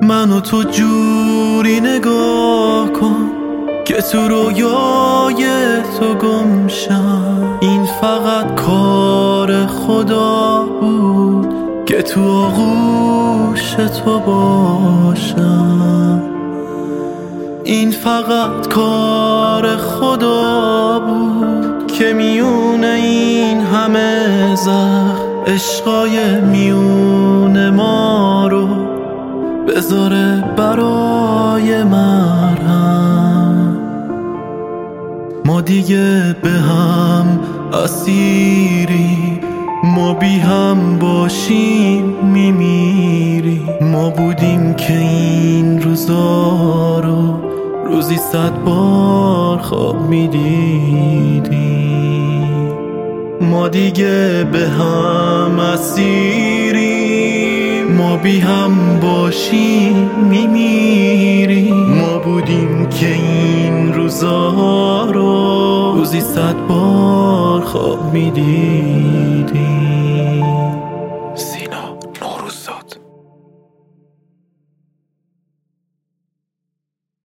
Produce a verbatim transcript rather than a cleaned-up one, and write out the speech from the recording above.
منو تو جوری نگاه کن که تو رویای تو گم شم. این فقط کار خدا بود که تو آغوش تو باشم. این فقط کار خدا بود که میونه این همه زخم عشقای میون ما رو بذاره برای مرهم. ما دیگه به هم اسیری، ما بی هم باشیم میمیریم. ما بودیم که این روزا رو روزی صد بار خواب میدیدیم. ما دیگه به هم اسیریم، ما بی هم باشیم میمیریم. ما بودیم که این روزا رو روزی صد بار خواب میدیدیم.